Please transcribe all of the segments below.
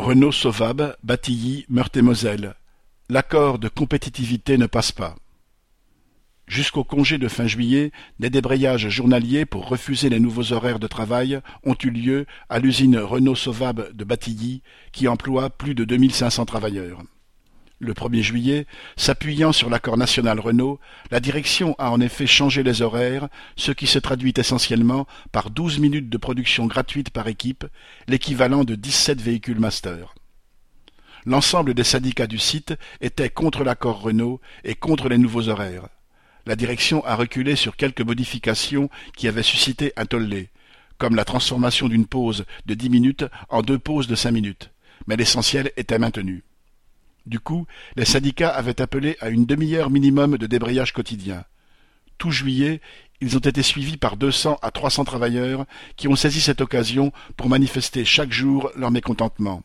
Renault-Sauvab, Batilly, Meurthe-et-Moselle. L'accord de compétitivité ne passe pas. Jusqu'au congé de fin juillet, des débrayages journaliers pour refuser les nouveaux horaires de travail ont eu lieu à l'usine Renault-Sauvab de Batilly, qui emploie plus de 2500 travailleurs. Le 1er juillet, s'appuyant sur l'accord national Renault, la direction a en effet changé les horaires, ce qui se traduit essentiellement par 12 minutes de production gratuite par équipe, l'équivalent de 17 véhicules master. L'ensemble des syndicats du site étaient contre l'accord Renault et contre les nouveaux horaires. La direction a reculé sur quelques modifications qui avaient suscité un tollé, comme la transformation d'une pause de 10 minutes en 2 pauses de 5 minutes, mais l'essentiel était maintenu. Du coup, les syndicats avaient appelé à une demi-heure minimum de débrayage quotidien. Tout juillet, ils ont été suivis par 200 à 300 travailleurs qui ont saisi cette occasion pour manifester chaque jour leur mécontentement.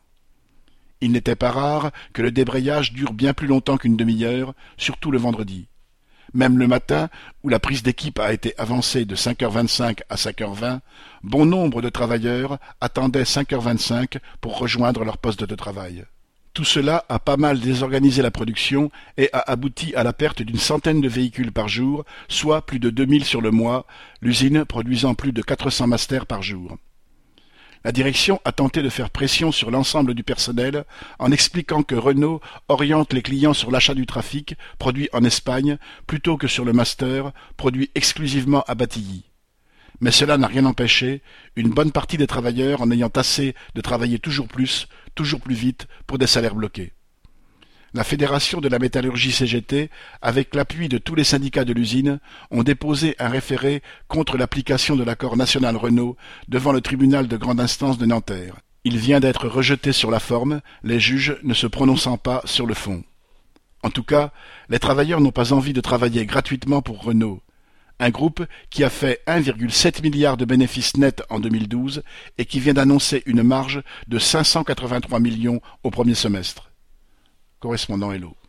Il n'était pas rare que le débrayage dure bien plus longtemps qu'une demi-heure, surtout le vendredi. Même le matin, où la prise d'équipe a été avancée de 5h25 à 5h20, bon nombre de travailleurs attendaient 5h25 pour rejoindre leur poste de travail. Tout cela a pas mal désorganisé la production et a abouti à la perte d'une centaine de véhicules par jour, soit plus de 2000 sur le mois, l'usine produisant plus de 400 masters par jour. La direction a tenté de faire pression sur l'ensemble du personnel en expliquant que Renault oriente les clients sur l'achat du trafic produit en Espagne plutôt que sur le master produit exclusivement à Batilly. Mais cela n'a rien empêché, une bonne partie des travailleurs en ayant assez de travailler toujours plus vite pour des salaires bloqués. La Fédération de la métallurgie CGT, avec l'appui de tous les syndicats de l'usine, ont déposé un référé contre l'application de l'accord national Renault devant le tribunal de grande instance de Nanterre. Il vient d'être rejeté sur la forme, les juges ne se prononçant pas sur le fond. En tout cas, les travailleurs n'ont pas envie de travailler gratuitement pour Renault, un groupe qui a fait 1,7 milliard de bénéfices nets en 2012 et qui vient d'annoncer une marge de 583 millions au premier semestre. Correspondant Hello.